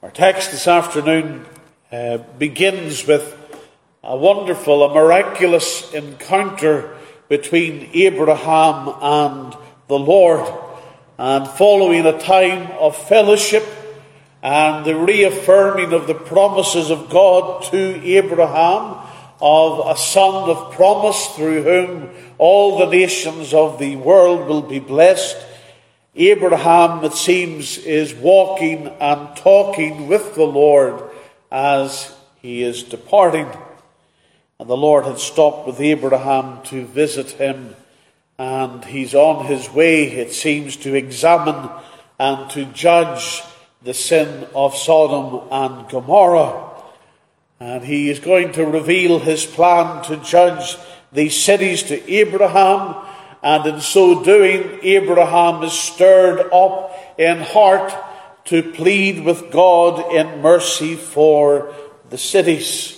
Our text this afternoon begins with a miraculous encounter between Abraham and the Lord, and following a time of fellowship and the reaffirming of the promises of God to Abraham of a son of promise through whom all the nations of the world will be blessed. Abraham, it seems, is walking and talking with the Lord as he is departing. And the Lord had stopped with Abraham to visit him, and he's on his way, it seems, to examine and to judge the sin of Sodom and Gomorrah. And he is going to reveal his plan to judge these cities to Abraham. And in so doing, Abraham is stirred up in heart to plead with God in mercy for the cities.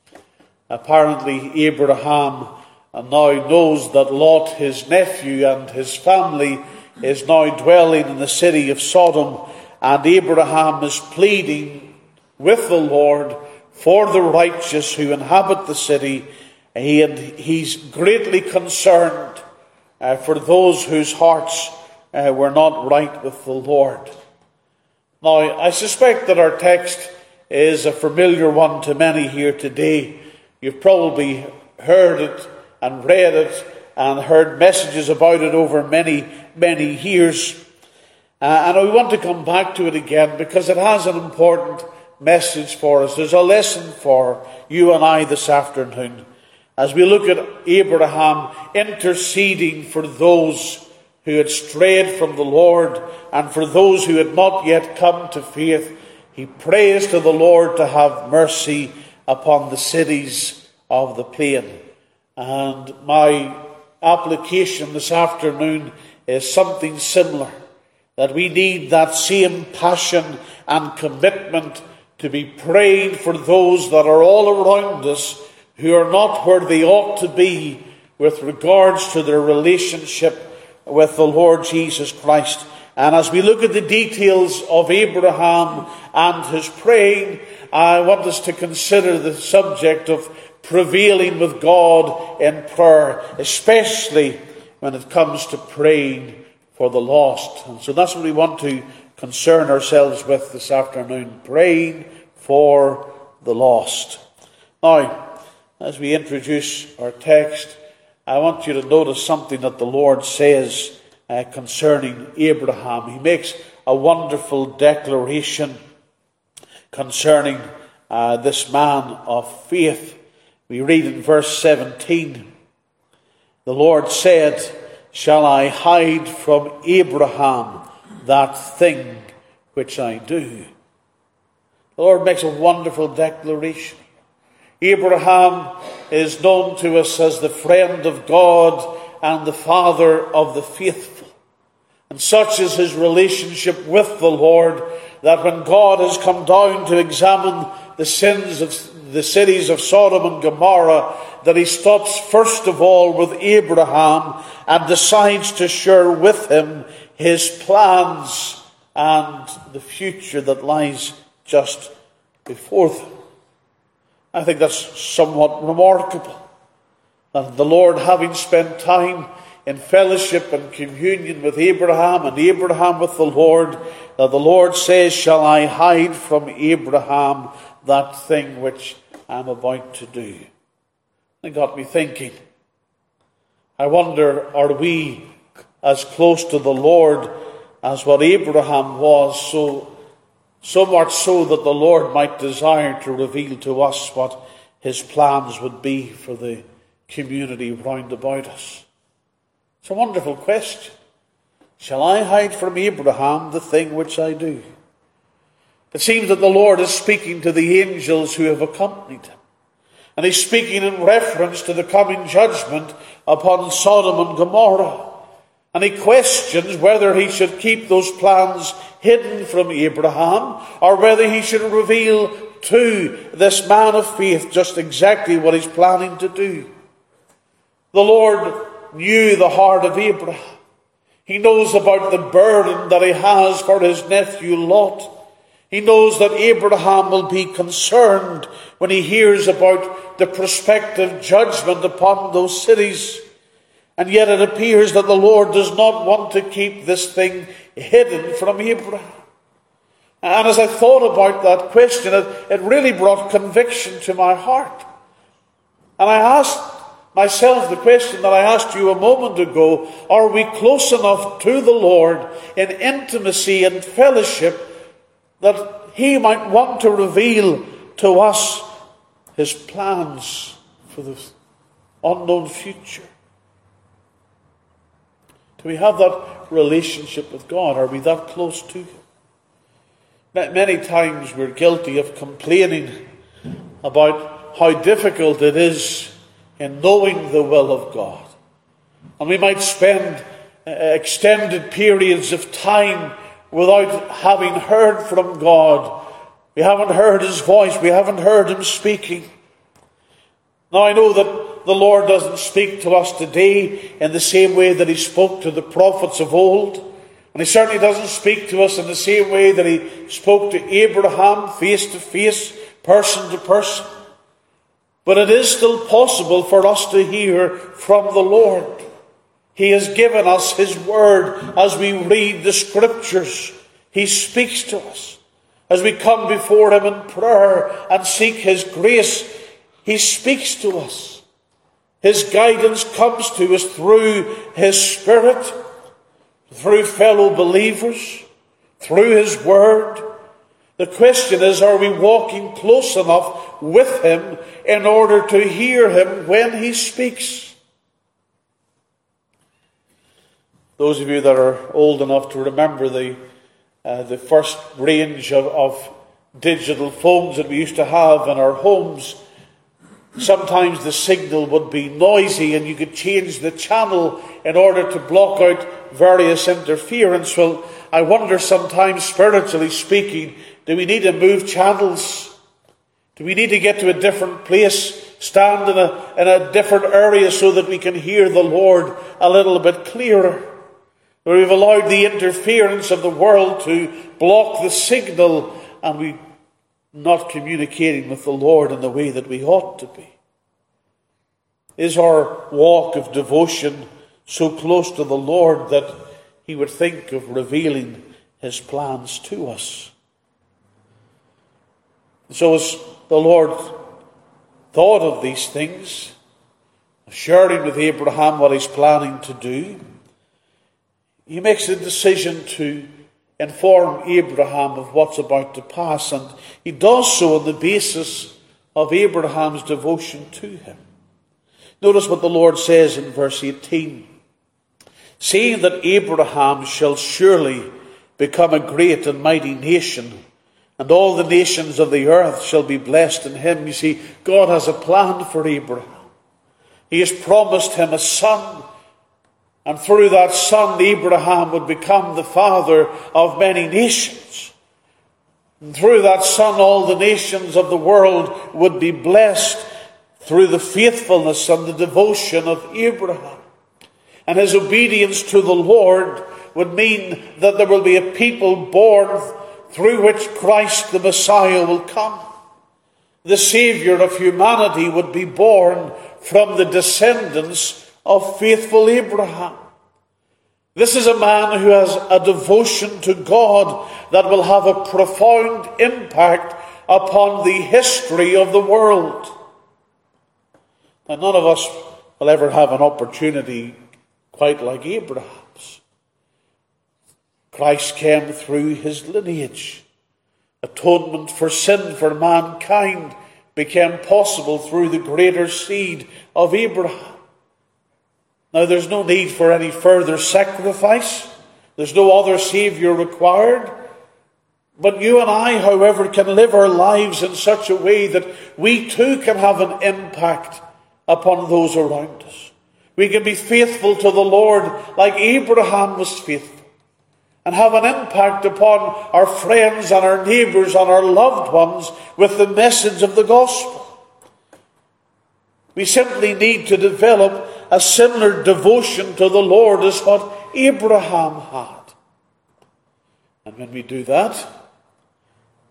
Apparently, Abraham now knows that Lot, his nephew, and his family is now dwelling in the city of Sodom. And Abraham is pleading with the Lord for the righteous who inhabit the city. And he's greatly concerned for those whose hearts were not right with the Lord. Now, I suspect that our text is a familiar one to many here today. You've probably heard it and read it and heard messages about it over many, many years. And I want to come back to it again because it has an important message for us. There's a lesson for you and I this afternoon as we look at Abraham interceding for those who had strayed from the Lord and for those who had not yet come to faith. He prays to the Lord to have mercy upon the cities of the plain. And my application this afternoon is something similar, that we need that same passion and commitment to be praying for those that are all around us who are not where they ought to be with regards to their relationship with the Lord Jesus Christ. And as we look at the details of Abraham and his praying, I want us to consider the subject of prevailing with God in prayer, especially when it comes to praying for the lost. And so that's what we want to concern ourselves with this afternoon, praying for the lost. Now, as we introduce our text, I want you to notice something that the Lord says concerning Abraham. He makes a wonderful declaration concerning this man of faith. We read in verse 17, the Lord said, "Shall I hide from Abraham that thing which I do?" The Lord makes a wonderful declaration. Abraham is known to us as the friend of God and the father of the faithful. And such is his relationship with the Lord that when God has come down to examine the sins of the cities of Sodom and Gomorrah, that he stops first of all with Abraham and decides to share with him his plans and the future that lies just before them. I think that's somewhat remarkable. And the Lord, having spent time in fellowship and communion with Abraham and Abraham with the Lord, that the Lord says, "Shall I hide from Abraham that thing which I'm about to do?" It got me thinking. I wonder, are we as close to the Lord as what Abraham was, so much so that the Lord might desire to reveal to us what his plans would be for the community round about us? It's a wonderful question. Shall I hide from Abraham the thing which I do? It seems that the Lord is speaking to the angels who have accompanied him. And he's speaking in reference to the coming judgment upon Sodom and Gomorrah. And he questions whether he should keep those plans hidden from Abraham or whether he should reveal to this man of faith just exactly what he's planning to do. The Lord knew the heart of Abraham. He knows about the burden that he has for his nephew Lot. He knows that Abraham will be concerned when he hears about the prospective judgment upon those cities. And yet it appears that the Lord does not want to keep this thing hidden from Abraham. And as I thought about that question, it really brought conviction to my heart. And I asked myself the question that I asked you a moment ago: are we close enough to the Lord in intimacy and fellowship that He might want to reveal to us His plans for the unknown future? Do we have that relationship with God? Are we that close to Him? Many times we're guilty of complaining about how difficult it is in knowing the will of God. And we might spend extended periods of time without having heard from God. We haven't heard His voice. We haven't heard Him speaking. Now I know that the Lord doesn't speak to us today in the same way that He spoke to the prophets of old. And He certainly doesn't speak to us in the same way that He spoke to Abraham, face to face, person to person. But it is still possible for us to hear from the Lord. He has given us His word as we read the Scriptures. He speaks to us. As we come before Him in prayer and seek His grace, He speaks to us. His guidance comes to us through His Spirit, through fellow believers, through His word. The question is, are we walking close enough with Him in order to hear Him when He speaks? Those of you that are old enough to remember the first range of digital phones that we used to have in our homes, sometimes the signal would be noisy and you could change the channel in order to block out various interference. Well, I wonder sometimes, spiritually speaking, do we need to move channels? Do we need to get to a different place, stand in a different area so that we can hear the Lord a little bit clearer? Where we've allowed the interference of the world to block the signal and we're not communicating with the Lord in the way that we ought to be. Is our walk of devotion so close to the Lord that He would think of revealing His plans to us? So as the Lord thought of these things, sharing with Abraham what He's planning to do, He makes a decision to inform Abraham of what's about to pass, and He does so on the basis of Abraham's devotion to Him. Notice what the Lord says in verse 18. Seeing that Abraham shall surely become a great and mighty nation, and all the nations of the earth shall be blessed in him. You see, God has a plan for Abraham. He has promised him a son, and through that son, Abraham would become the father of many nations. And through that son, all the nations of the world would be blessed through the faithfulness and the devotion of Abraham. And his obedience to the Lord would mean that there will be a people born through which Christ the Messiah will come. The Saviour of humanity would be born from the descendants of faithful Abraham. This is a man who has a devotion to God that will have a profound impact upon the history of the world. Now, none of us will ever have an opportunity quite like Abraham's. Christ came through his lineage. Atonement for sin for mankind became possible through the greater seed of Abraham. Now, there's no need for any further sacrifice. There's no other Saviour required. But you and I, however, can live our lives in such a way that we too can have an impact upon those around us. We can be faithful to the Lord like Abraham was faithful, and have an impact upon our friends and our neighbours and our loved ones with the message of the gospel. We simply need to develop a similar devotion to the Lord as what Abraham had. And when we do that,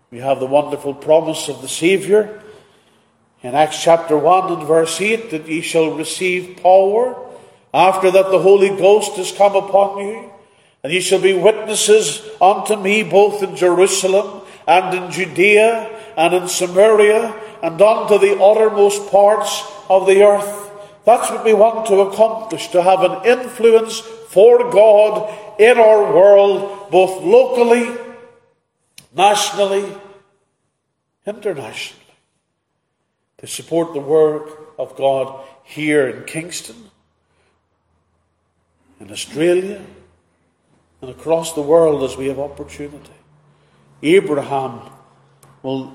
We have the wonderful promise of the Saviour in Acts chapter 1 and verse 8, that ye shall receive power after that the Holy Ghost is come upon you, and ye shall be witnesses unto me both in Jerusalem and in Judea and in Samaria and unto the uttermost parts of the earth. That's what we want to accomplish, to have an influence for God in our world, both locally, nationally, internationally, to support the work of God here in Kingston, in Australia, and across the world as we have opportunity. Abraham will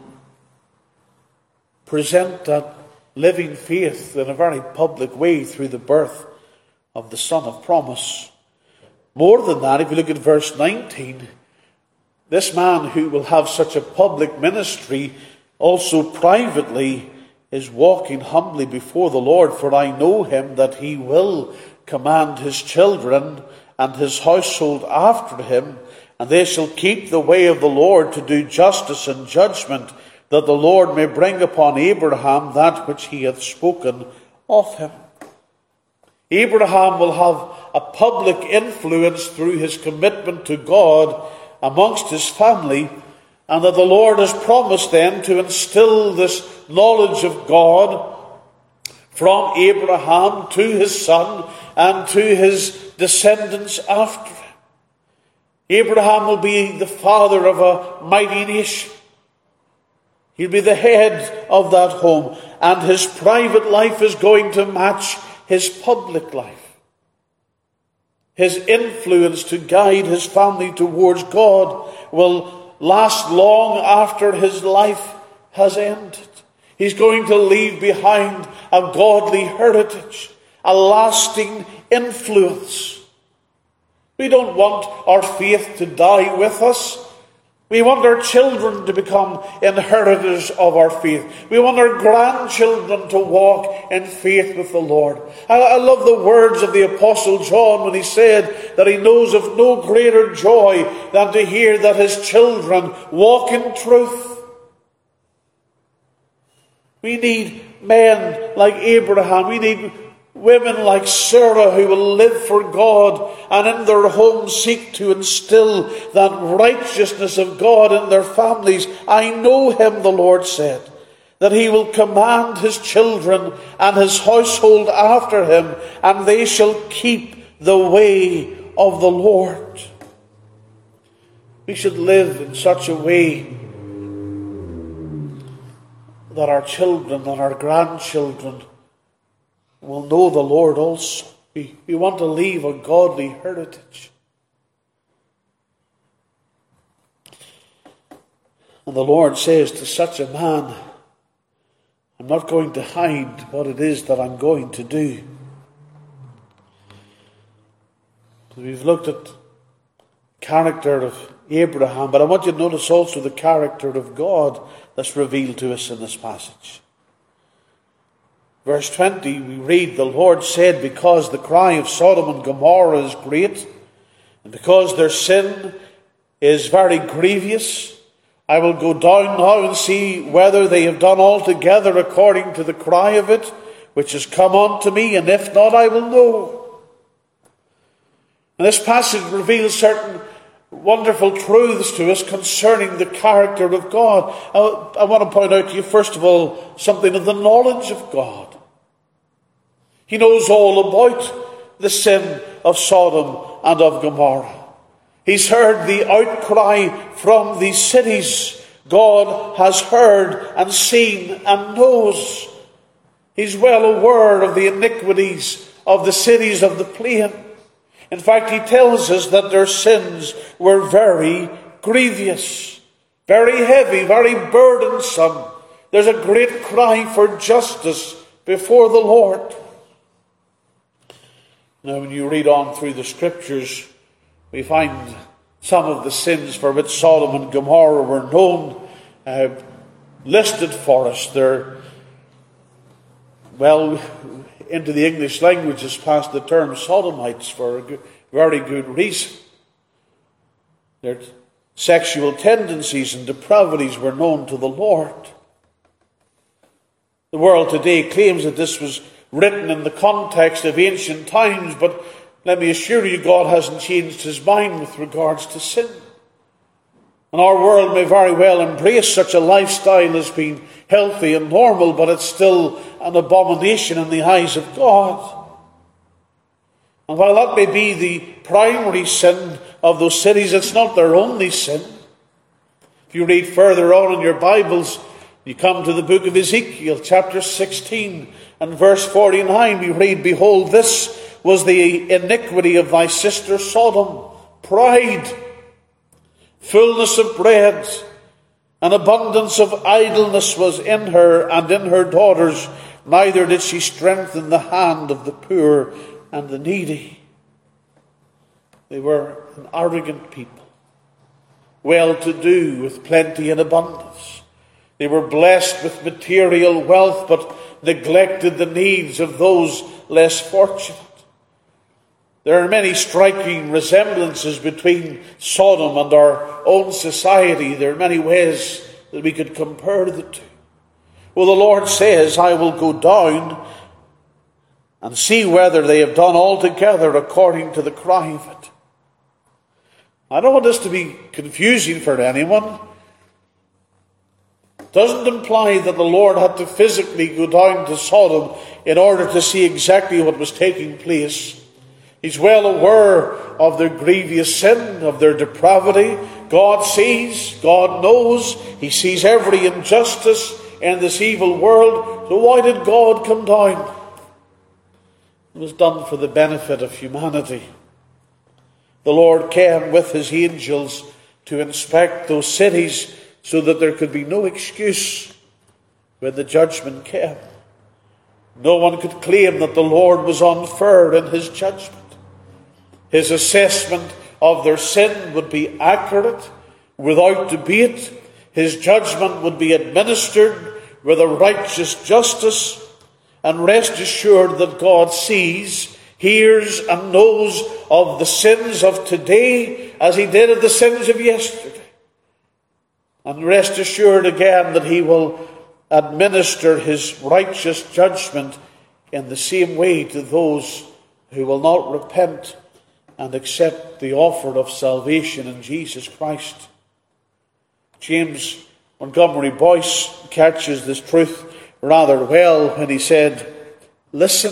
present that living faith in a very public way through the birth of the Son of Promise. More than that, if you look at verse 19, this man who will have such a public ministry also privately is walking humbly before the Lord. For I know him that he will command his children and his household after him, and they shall keep the way of the Lord to do justice and judgment, that the Lord may bring upon Abraham that which he hath spoken of him. Abraham will have a public influence through his commitment to God amongst his family, and that the Lord has promised then to instill this knowledge of God from Abraham to his son and to his descendants after him. Abraham will be the father of a mighty nation. He'll be the head of that home, and his private life is going to match his public life. His influence to guide his family towards God will last long after his life has ended. He's going to leave behind a godly heritage, a lasting influence. We don't want our faith to die with us. We want our children to become inheritors of our faith. We want our grandchildren to walk in faith with the Lord. I love the words of the Apostle John when he said that he knows of no greater joy than to hear that his children walk in truth. We need men like Abraham. We need women like Sarah who will live for God and in their homes seek to instill that righteousness of God in their families. I know him, the Lord said, that he will command his children and his household after him, and they shall keep the way of the Lord. We should live in such a way that our children and our grandchildren will know the Lord also. We want to leave a godly heritage. And the Lord says to such a man, I'm not going to hide what it is that I'm going to do. We've looked at the character of Abraham, but I want you to notice also the character of God that's revealed to us in this passage. Verse 20, we read, the Lord said, because the cry of Sodom and Gomorrah is great, and because their sin is very grievous, I will go down now and see whether they have done altogether according to the cry of it, which has come unto me, and if not, I will know. And this passage reveals certain wonderful truths to us concerning the character of God. I want to point out to you, first of all, something of the knowledge of God. He knows all about the sin of Sodom and of Gomorrah. He's heard the outcry from these cities. God has heard and seen and knows. He's well aware of the iniquities of the cities of the plain. In fact, he tells us that their sins were very grievous, very heavy, very burdensome. There's a great cry for justice before the Lord. Now, when you read on through the Scriptures, we find some of the sins for which Sodom and Gomorrah were known listed for us. They're, well, into the English language has passed the term Sodomites for a very good reason. They're sexual tendencies and depravities were known to the Lord. The world today claims that this was written in the context of ancient times, but let me assure you, God hasn't changed his mind with regards to sin. And our world may very well embrace such a lifestyle as being healthy and normal, but it's still an abomination in the eyes of God. And while that may be the primary sin of those cities, it's not their only sin. If you read further on in your Bibles, you come to the book of Ezekiel, chapter 16, and verse 49, we read, "Behold, this was the iniquity of thy sister Sodom, pride, fullness of bread, and abundance of idleness was in her and in her daughters, neither did she strengthen the hand of the poor and the needy." They were an arrogant people, well-to-do with plenty and abundance. They were blessed with material wealth, but neglected the needs of those less fortunate. There are many striking resemblances between Sodom and our own society. There are many ways that we could compare the two. Well, the Lord says, "I will go down and see whether they have done altogether according to the cry of it." I don't want this to be confusing for anyone. It doesn't imply that the Lord had to physically go down to Sodom in order to see exactly what was taking place. He's well aware of their grievous sin, of their depravity. God sees, God knows, he sees every injustice in this evil world. So why did God come down? It was done for the benefit of humanity. The Lord came with his angels to inspect those cities so that there could be no excuse when the judgment came. No one could claim that the Lord was unfair in his judgment. His assessment of their sin would be accurate, without debate. His judgment would be administered with a righteous justice. And rest assured that God sees, hears, and knows of the sins of today as he did of the sins of yesterday. And rest assured again that he will administer his righteous judgment in the same way to those who will not repent and accept the offer of salvation in Jesus Christ. James Montgomery Boyce catches this truth rather well when he said, listen.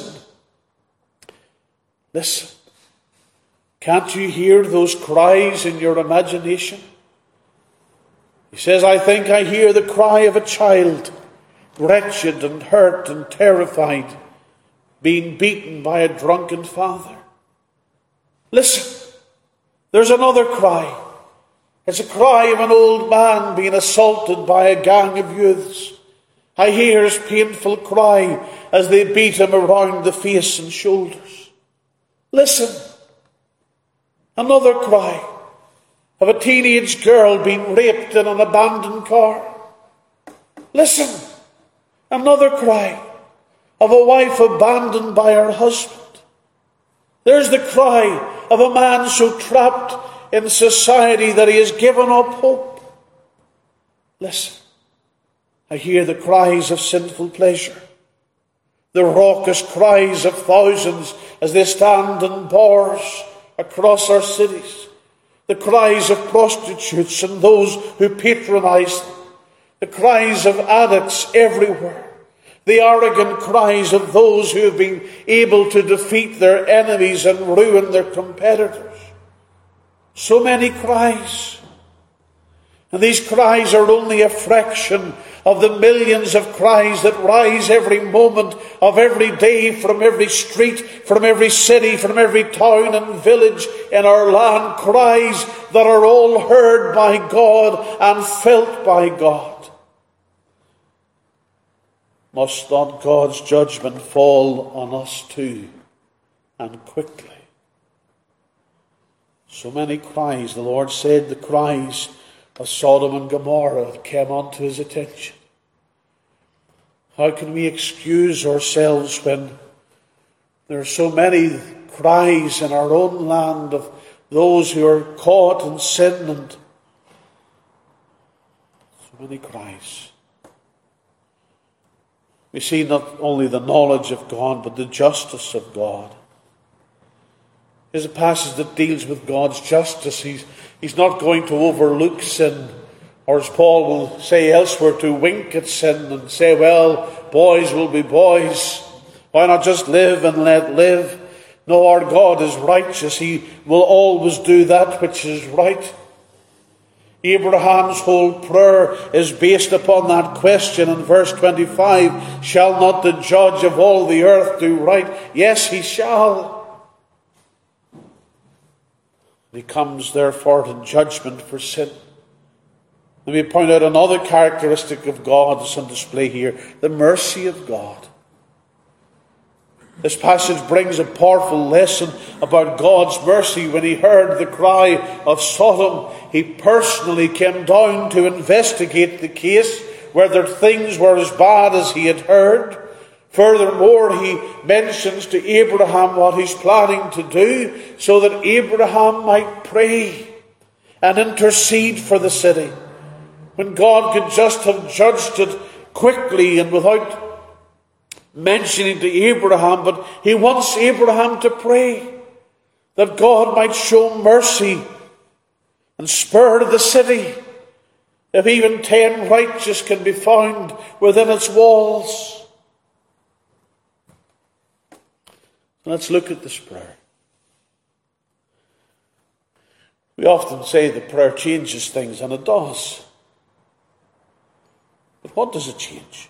Can't you hear those cries in your imagination? He says, I think I hear the cry of a child, wretched and hurt and terrified, being beaten by a drunken father. Listen, there's another cry. It's a cry of an old man being assaulted by a gang of youths. I hear his painful cry as they beat him around the face and shoulders. Listen, another cry of a teenage girl being raped in an abandoned car. Listen, another cry of a wife abandoned by her husband. There's the cry of a man so trapped in society that he has given up hope. Listen, I hear the cries of sinful pleasure, the raucous cries of thousands as they stand in bars across our cities, the cries of prostitutes and those who patronize them, the cries of addicts everywhere, the arrogant cries of those who have been able to defeat their enemies and ruin their competitors. So many cries. And these cries are only a fraction of the millions of cries that rise every moment of every day from every street, from every city, from every town and village in our land. Cries that are all heard by God and felt by God. Must not God's judgment fall on us too, and quickly? So many cries. The Lord said the cries of Sodom and Gomorrah came unto his attention. How can we excuse ourselves when there are so many cries in our own land of those who are caught in sin and So many cries. We see not only the knowledge of God, but the justice of God. There's a passage that deals with God's justice. He's not going to overlook sin, or as Paul will say elsewhere, to wink at sin and say, well, boys will be boys. Why not just live and let live? No, our God is righteous. He will always do that which is right. Abraham's whole prayer is based upon that question in verse 25. Shall not the judge of all the earth do right? Yes, he shall. He comes therefore to judgment for sin. Let me point out another characteristic of God that's on display here, the mercy of God. This passage brings a powerful lesson about God's mercy. When he heard the cry of Sodom, he personally came down to investigate the case, whether things were as bad as he had heard. Furthermore, he mentions to Abraham what he's planning to do, so that Abraham might pray and intercede for the city. When God could just have judged it quickly and without mentioning to Abraham, but he wants Abraham to pray that God might show mercy and spare the city, if even 10 righteous can be found within its walls. Let's look at this prayer. We often say that prayer changes things, and it does. But what does it change?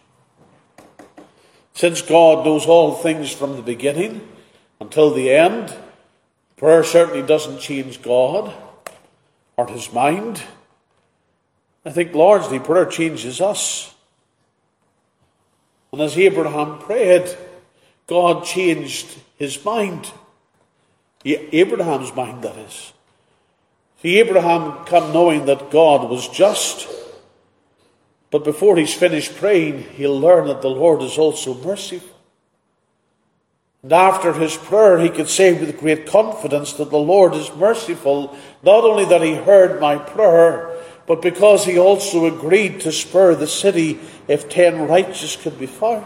Since God knows all things from the beginning until the end, prayer certainly doesn't change God or his mind. I think largely prayer changes us. And as Abraham prayed, God changed his mind. Abraham's mind, that is. See, Abraham came knowing that God was just. But before he's finished praying, he'll learn that the Lord is also merciful. And after his prayer, he could say with great confidence that the Lord is merciful, not only that he heard my prayer, but because he also agreed to spare the city if 10 righteous could be found.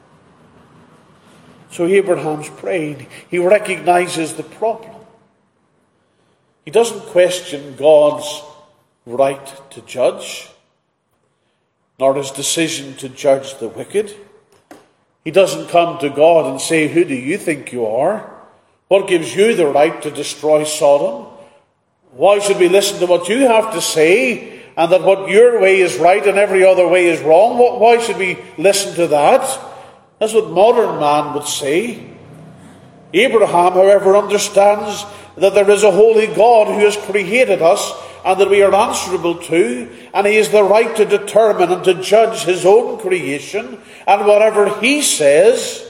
So Abraham's praying. He recognizes the problem. He doesn't question God's right to judge, nor his decision to judge the wicked. He doesn't come to God and say, who do you think you are? What gives you the right to destroy Sodom? Why should we listen to what you have to say, and that what your way is right and every other way is wrong? Why should we listen to that? That's what modern man would say. Abraham, however, understands that there is a holy God who has created us and that we are answerable to, and he has the right to determine and to judge his own creation, and whatever he says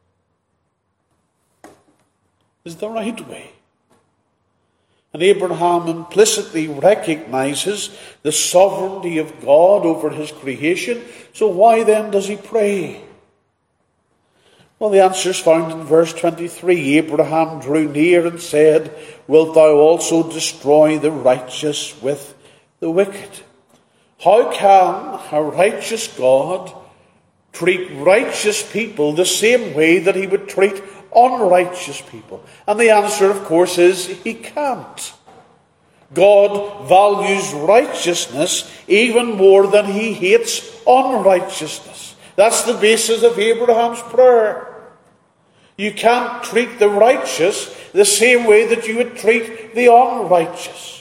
is the right way. And Abraham implicitly recognizes the sovereignty of God over his creation, so why then does he pray? Well, the answer is found in verse 23. Abraham drew near and said, wilt thou also destroy the righteous with the wicked? How can a righteous God treat righteous people the same way that he would treat unrighteous people? And the answer, of course, is he can't. God values righteousness even more than he hates unrighteousness. That's the basis of Abraham's prayer. You can't treat the righteous the same way that you would treat the unrighteous.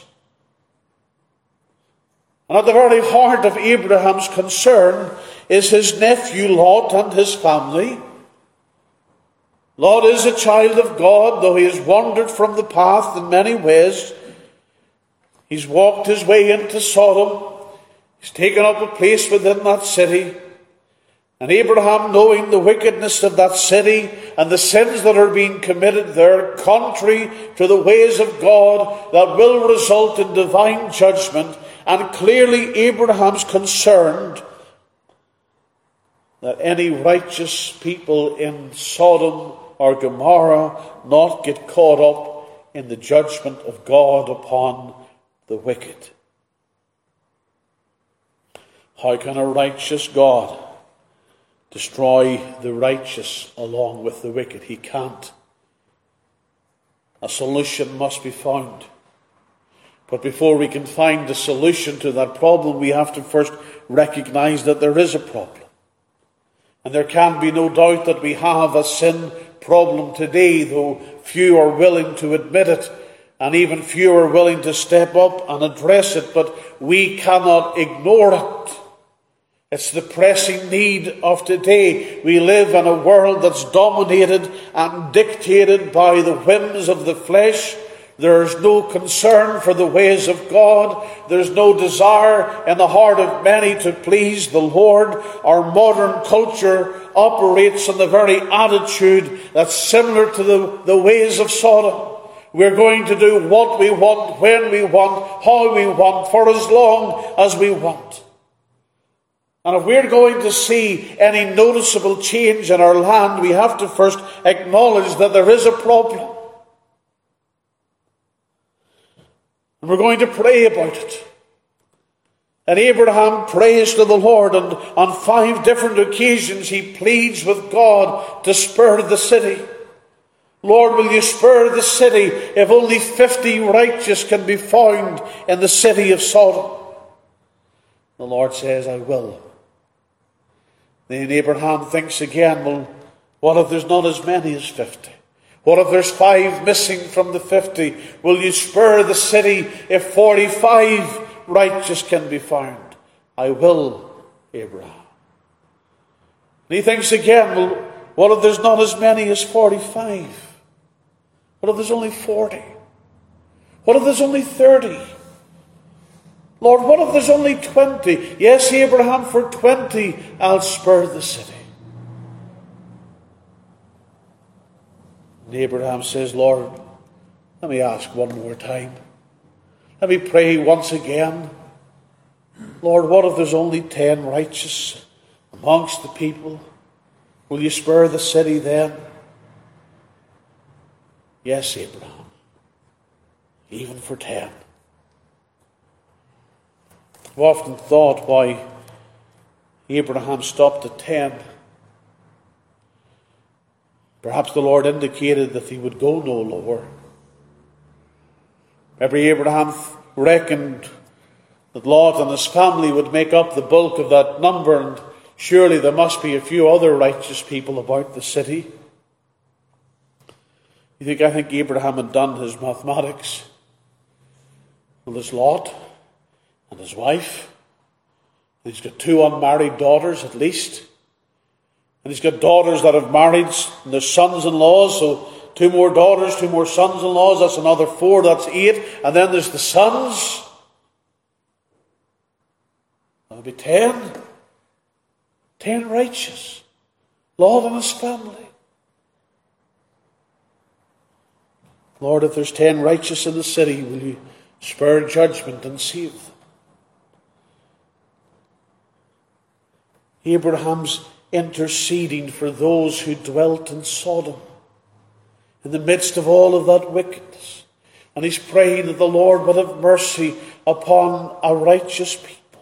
And at the very heart of Abraham's concern is his nephew Lot and his family. Lot is a child of God, though he has wandered from the path in many ways. He's walked his way into Sodom. He's taken up a place within that city. And Abraham, knowing the wickedness of that city and the sins that are being committed there, contrary to the ways of God, that will result in divine judgment, and clearly Abraham's concerned that any righteous people in Sodom or Gomorrah not get caught up in the judgment of God upon the wicked. How can a righteous God destroy the righteous along with the wicked? He can't. A solution must be found. But before we can find a solution to that problem, we have to first recognize that there is a problem. And there can be no doubt that we have a sin problem today, though few are willing to admit it, and even few are willing to step up and address it. But we cannot ignore it. It's the pressing need of today. We live in a world that's dominated and dictated by the whims of the flesh. There's no concern for the ways of God. There's no desire in the heart of many to please the Lord. Our modern culture operates in the very attitude that's similar to the ways of Sodom. We're going to do what we want, when we want, how we want, for as long as we want. And if we're going to see any noticeable change in our land, we have to first acknowledge that there is a problem. And we're going to pray about it. And Abraham prays to the Lord, and on 5 different occasions he pleads with God to spare the city. Lord, will you spare the city if only 50 righteous can be found in the city of Sodom? The Lord says, I will. Then Abraham thinks again, well, what if there's not as many as 50? What if there's 5 missing from the 50? Will you spare the city if 45 righteous can be found? I will, Abraham. And he thinks again, well, what if there's not as many as 45? What if there's only 40? What if there's only 30? Lord, what if there's only 20? Yes, Abraham, for 20 I'll spare the city. And Abraham says, Lord, let me ask one more time. Let me pray once again. Lord, what if there's only 10 righteous amongst the people? Will you spare the city then? Yes, Abraham. Even for 10. I've often thought why Abraham stopped at 10. Perhaps the Lord indicated that he would go no lower. Maybe Abraham reckoned that Lot and his family would make up the bulk of that number, and surely there must be a few other righteous people about the city. I think Abraham had done his mathematics. Well, there's Lot and his wife. And he's got 2 unmarried daughters at least. And he's got daughters that have married, and there's sons-in-laws, so 2 more daughters, 2 more sons-in-laws, that's another 4, that's 8. And then there's the sons. That'll be 10. 10 righteous. Lot and his family. Lord, if there's 10 righteous in the city, will you spare judgment and save them? Abraham's interceding for those who dwelt in Sodom in the midst of all of that wickedness. And he's praying that the Lord would have mercy upon a righteous people.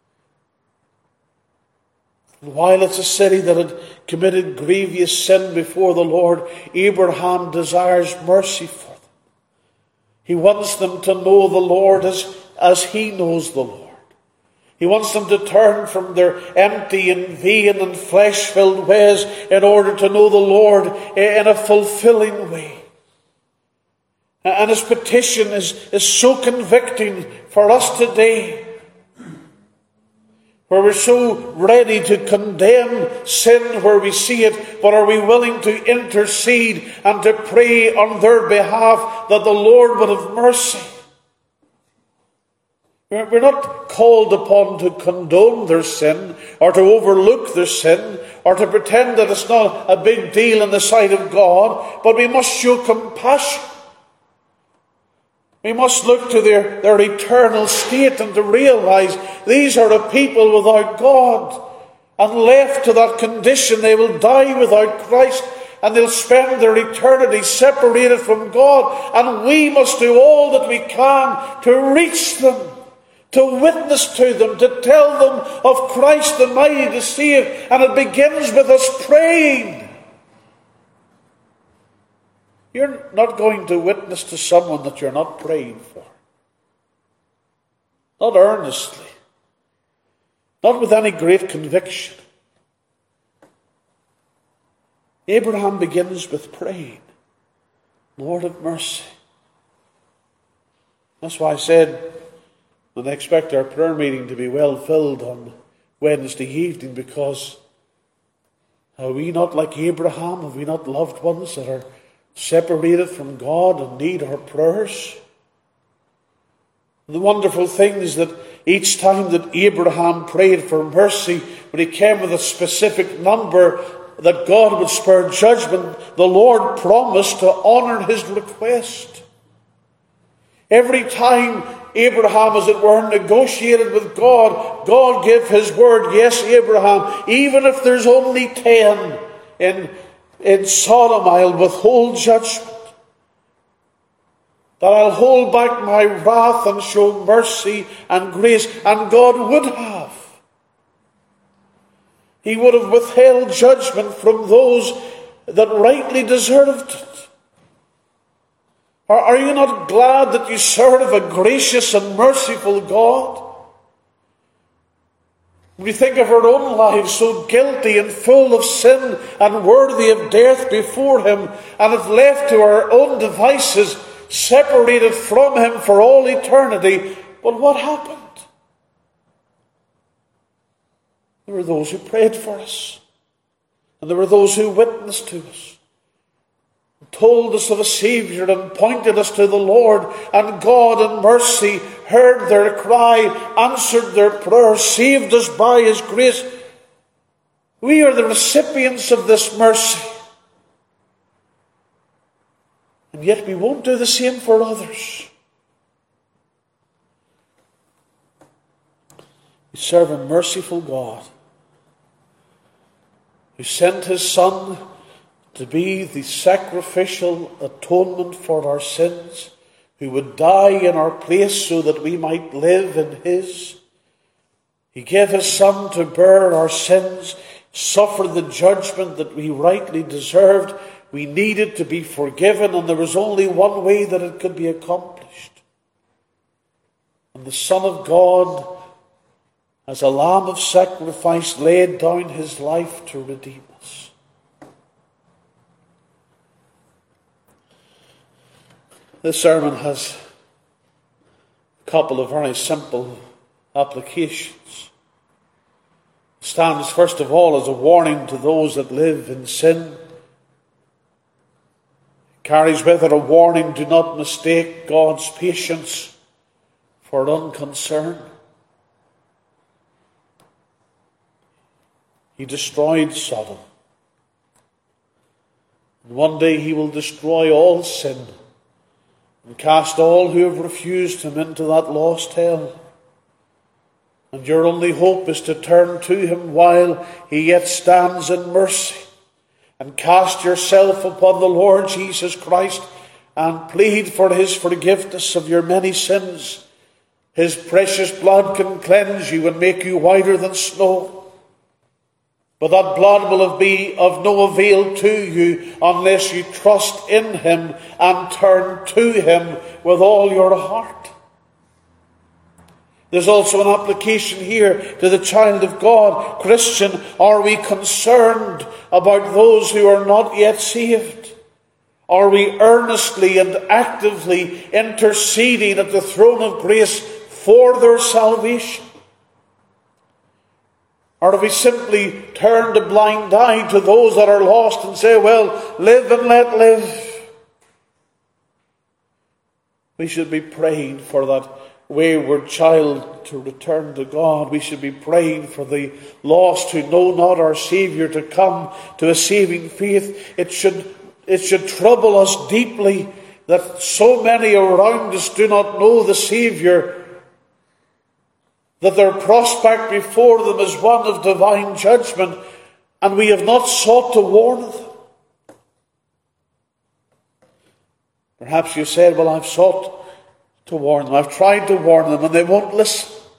And while it's a city that had committed grievous sin before the Lord, Abraham desires mercy for them. He wants them to know the Lord as he knows the Lord. He wants them to turn from their empty and vain and flesh-filled ways in order to know the Lord in a fulfilling way. And his petition is so convicting for us today, where we're so ready to condemn sin where we see it, but are we willing to intercede and to pray on their behalf that the Lord would have mercy? We're not called upon to condone their sin or to overlook their sin or to pretend that it's not a big deal in the sight of God, but we must show compassion. We must look to their eternal state and to realize these are a people without God, and left to that condition they will die without Christ, and they'll spend their eternity separated from God. And we must do all that we can to reach them, to witness to them, to tell them of Christ the mighty to save. And it begins with us praying. You're not going to witness to someone that you're not praying for. Not earnestly. Not with any great conviction. Abraham begins with praying. Lord have mercy. That's why I said, and I expect our prayer meeting to be well filled on Wednesday evening, because are we not like Abraham? Have we not loved ones that are separated from God and need our prayers? The wonderful thing is that each time that Abraham prayed for mercy, when he came with a specific number that God would spare judgment, the Lord promised to honour his request. Every time Abraham, as it were, negotiated with God, God gave his word. Yes, Abraham, even if there's only 10 in Sodom, I'll withhold judgment. That I'll hold back my wrath and show mercy and grace. And God would have. He would have withheld judgment from those that rightly deserved it. Are you not glad that you serve a gracious and merciful God? We think of our own lives so guilty and full of sin and worthy of death before him, and if left to our own devices, separated from him for all eternity. But what happened? There were those who prayed for us, and there were those who witnessed to us, told us of a Saviour and pointed us to the Lord, and God in mercy heard their cry, answered their prayer, saved us by his grace. We are the recipients of this mercy. And yet we won't do the same for others. We serve a merciful God who sent his Son to be the sacrificial atonement for our sins, who would die in our place so that we might live in his. He gave his Son to bear our sins, suffer the judgment that we rightly deserved. We needed to be forgiven, and there was only one way that it could be accomplished. And the Son of God, as a lamb of sacrifice, laid down his life to redeem us. This sermon has a couple of very simple applications. It stands first of all as a warning to those that live in sin. It carries with it a warning: do not mistake God's patience for unconcern. He destroyed Sodom. And one day he will destroy all sin and cast all who have refused him into that lost hell. And your only hope is to turn to him while he yet stands in mercy, and cast yourself upon the Lord Jesus Christ and plead for his forgiveness of your many sins. His precious blood can cleanse you and make you whiter than snow. But that blood will be of no avail to you unless you trust in him and turn to him with all your heart. There's also an application here to the child of God. Christian, are we concerned about those who are not yet saved? Are we earnestly and actively interceding at the throne of grace for their salvation? Or have we simply turned a blind eye to those that are lost and say, well, live and let live? We should be praying for that wayward child to return to God. We should be praying for the lost who know not our Saviour to come to a saving faith. It should trouble us deeply that so many around us do not know the Saviour, that their prospect before them is one of divine judgment, and we have not sought to warn them. Perhaps you said, well, I've sought to warn them, I've tried to warn them, and they won't listen.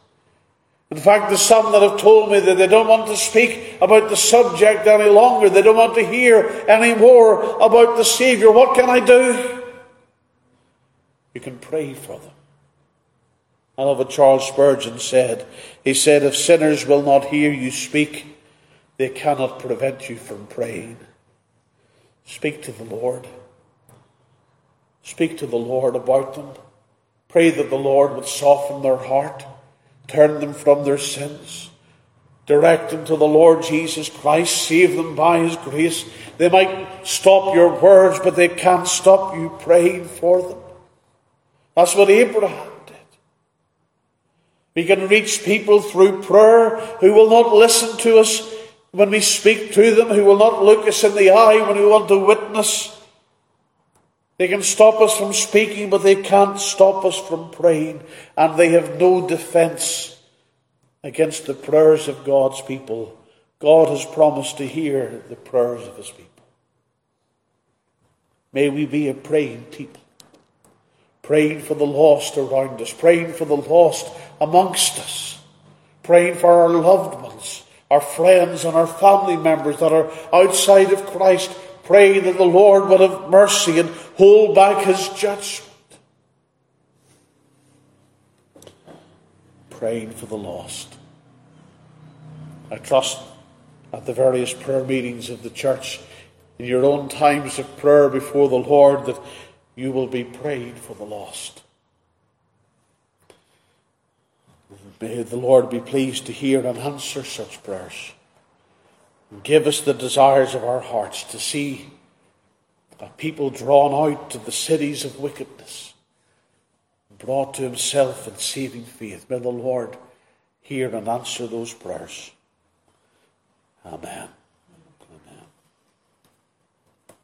In fact, there's some that have told me that they don't want to speak about the subject any longer. They don't want to hear any more about the Saviour. What can I do? You can pray for them. I love what Charles Spurgeon said. He said, if sinners will not hear you speak, they cannot prevent you from praying. Speak to the Lord. Speak to the Lord about them. Pray that the Lord would soften their heart, turn them from their sins, direct them to the Lord Jesus Christ, save them by His grace. They might stop your words, but they can't stop you praying for them. That's what Abraham did. We can reach people through prayer who will not listen to us when we speak to them, who will not look us in the eye when we want to witness. They can stop us from speaking, but they can't stop us from praying. And they have no defense against the prayers of God's people. God has promised to hear the prayers of His people. May we be a praying people. Praying for the lost around us. Praying for the lost amongst us. Praying for our loved ones, our friends and our family members that are outside of Christ. Pray that the Lord will have mercy and hold back His judgment. Praying for the lost. I trust at the various prayer meetings of the church, in your own times of prayer before the Lord, that you will be praying for the lost. May the Lord be pleased to hear and answer such prayers. Give us the desires of our hearts to see a people drawn out to the cities of wickedness, brought to Himself in saving faith. May the Lord hear and answer those prayers.